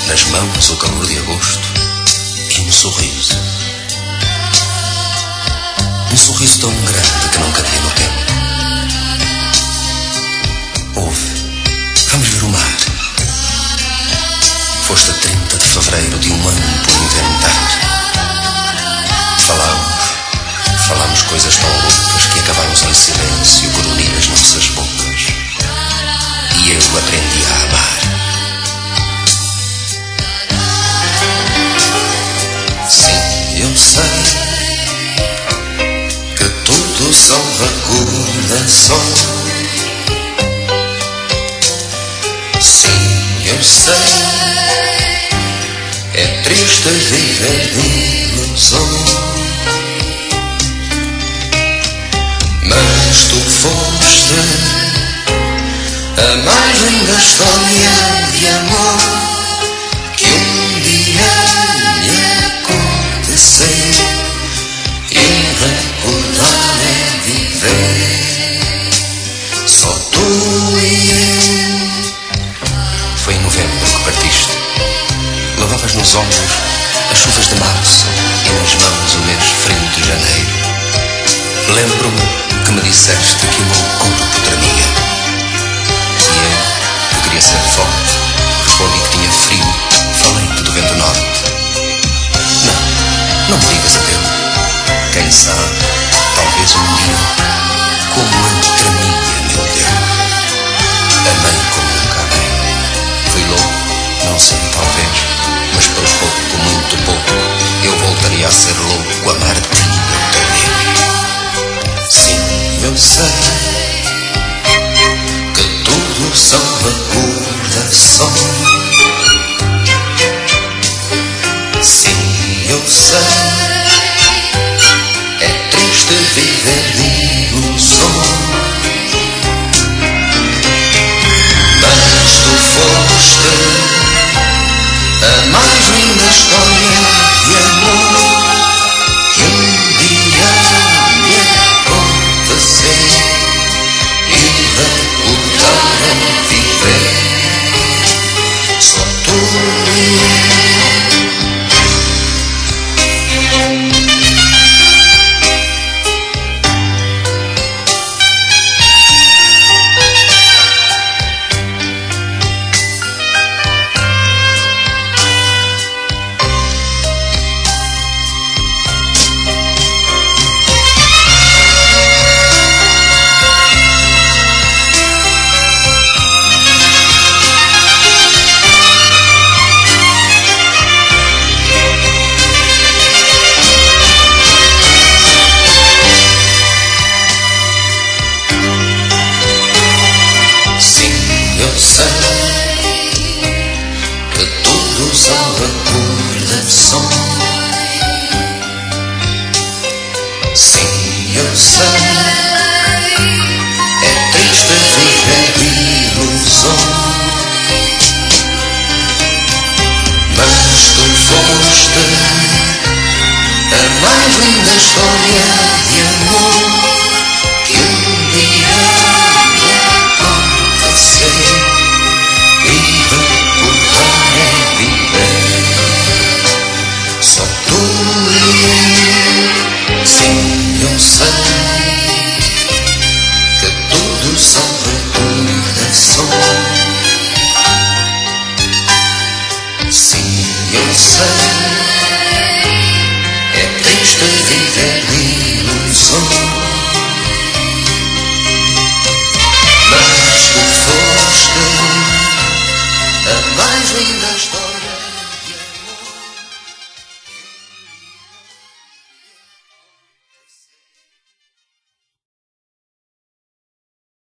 nas mãos o calor de agosto e um sorriso. Um sorriso tão grande que não cabia no tempo. Ouve, vamos ver o mar. Foste a 30 de fevereiro de um ano por inventar. Falámos coisas tão loucas que acabámos em silêncio por unir as nossas bocas. E eu aprendi a amar. Sim, eu sei que tudo são recordações. Sim, eu sei, é triste viver de ilusões. Mas tu foste a mais linda história de amor que um dia me aconteceu. E recordar é viver, só tu e eu. Foi em novembro que partiste. Levavas nos ombros as chuvas de março e nas mãos o mês frio de janeiro. Lembro-me que me disseste que o meu corpo tremia. E eu, que queria ser forte, respondi que tinha frio. Falei-te do vento norte. Não me digas adeus. Quem sabe, talvez um dia, como eu tremia, meu Deus. Amei como nunca amei. Fui louco, não sei, talvez, mas por pouco, muito pouco, eu voltaria a ser louco, amar-te outra vez. Sim, eu sei que tudo são recordações. Sim, eu sei, é triste viver de ilusões. Mas tu foste a mais linda história de amor que um dia e recordar é viver, só tu e eu. Sim, eu sei, é triste viver de ilusões. Mas tu foste a mais linda história de amor